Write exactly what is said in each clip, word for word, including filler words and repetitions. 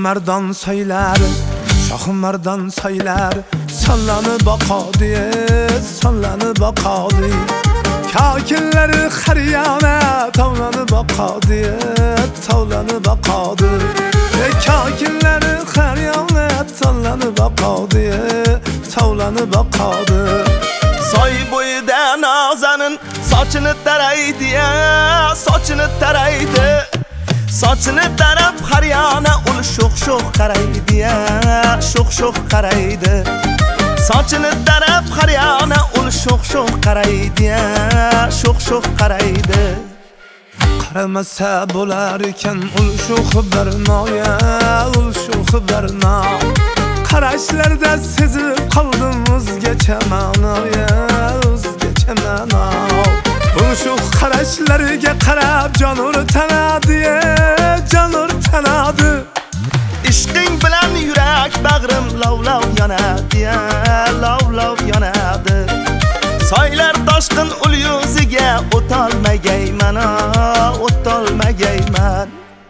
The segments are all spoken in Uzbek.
Shohimardon soylar, shohimardon soylar sonlanib oqadi, sonlanib oqadi. Kakillari xariyona tovlanib oqadi, tovlanib oqadi. Kakillari xariyona tovlanib oqadi, tovlanib oqadi. Soy bo'yida nozanin sochini taraydi, sochini taraydi. Sochini tarab xariyona ul sho'x-sho'x qaraydi, sho'x-sho'x qaraydi. Sochini tarab xariyona ul sho'x-sho'x qaraydi, sho'x-sho'x qaraydi. Qaramasa bo'lar ekan ul sho'x barnoya, ul sho'x barno. Qarashlarda sezib qoldim o'zgacha ma'noya, o'zgacha ma'no. Ul sho'x qarashlariga qarab jonur tanadi, jonur tanadi. Ishqing bilan yurak bag'rim lovlov yonadi, lovlov yonadi. Soylar toshqin ul yuziga o'tolmagayman, o'tolmagayman.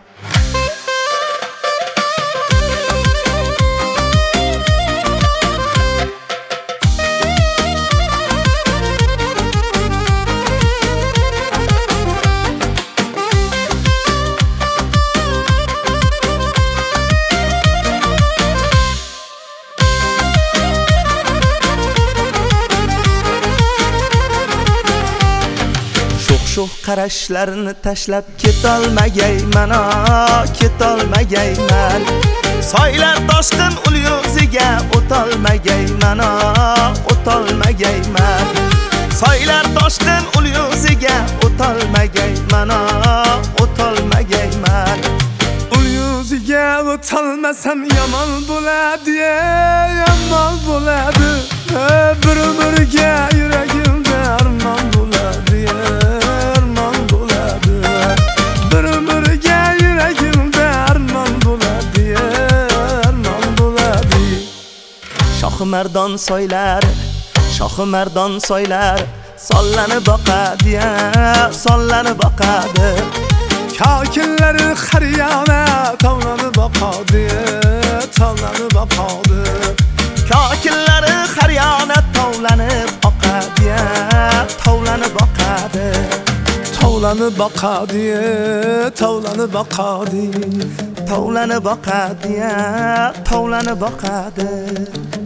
Sho'x qarashlarini tashlab ketolmagayman, ketolmagayman. Soylar toshqin ul yuziga o'tolmagayman, o'tolmagayman. Soylar toshqin ul yuziga o'tolmagayman, o'tolmagayman. Ul yuziga o'tolmasam yomon bo'ladi, yomon bo'ladi. Bir umrga yuragimda armon bo'ladi, armon bo'ladi. Bir umrga yuragimda armon bo'ladi, armon bo'ladi. Shohimardon soylar, shohimardon soylar sollanib oqadi, sollanib oqadi. Kakillari xariyona tovlanib oqadi, tovlanib oqadi. Kakillari xariyona tovlanib oqadi, tovlanib oqadi. Tovlanib oqadi, tovlanib oqadi. Tovlanib oqadi, tovlanib oqadi.